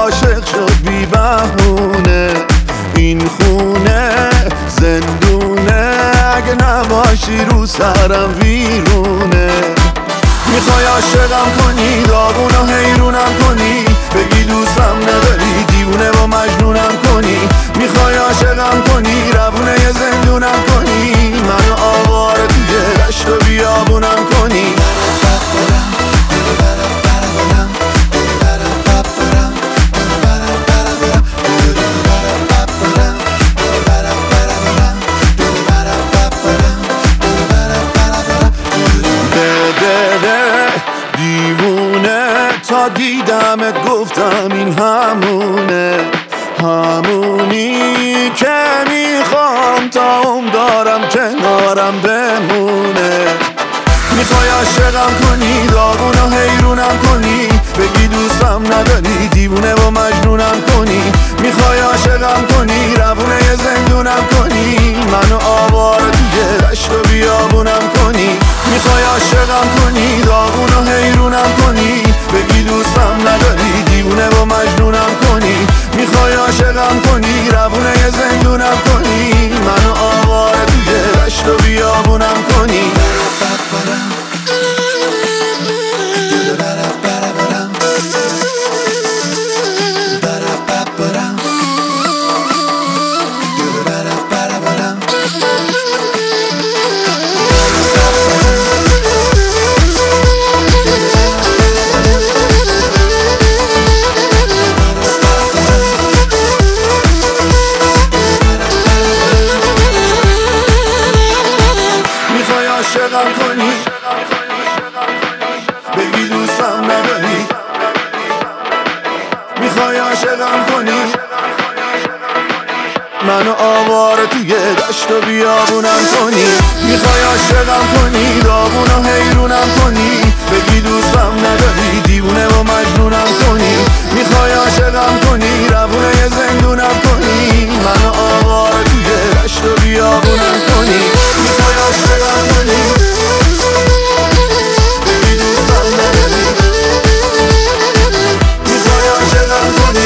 عاشق شد بی بهونه، این خونه زندونه، اگه نباشی رو سرم ویرونه. میخوای عاشقم کنی، داغون و حیرونم کنی، بگی دوستم نداری، دیوونه و مجنونم کنی. میخوای عاشقم کنی، روونه یه زندونم کنی، منو آواره توی دشت و بیابونم کنی. دیوونه تا دیدمت گفتم این همونه، همونی که میخوام تا دارم کنارم بمونه. میخوای عاشقم کنی، داغون و حیرونم کنی، بگی دوستم نداری، دیوونه و مجنونم کنی. میخوای عاشقم کنی، روونه یه زندونم کنی، منو آواره توی دشت و بیابونم کنی. میخوای عاشقم کنی، داغون و حیرونم کنی، بگی دوستم نداری، دیوونه و مجنونم کنی. میخوای عاشقم کنی، روونه یه زندونم کنی، منو آواره توی دشت و بیابونم کنی. عاشقم کنی، بگی دوستم نداری، میخوای عاشقم کنی، منو آواره توی دشت و بیابونم کنی. میخوای عاشقم کنی، داغون و حیرونم کنی، بگی دوستم نداری، دیوونه و مجنونم کنی. میخوای عاشقم کنی، روونه یه زندونم کنی، منو آواره توی دشت و بیابونم کنی. میخوای عاشقم کنی، بگی دوستم نداری، میخوای عاشقم کنی.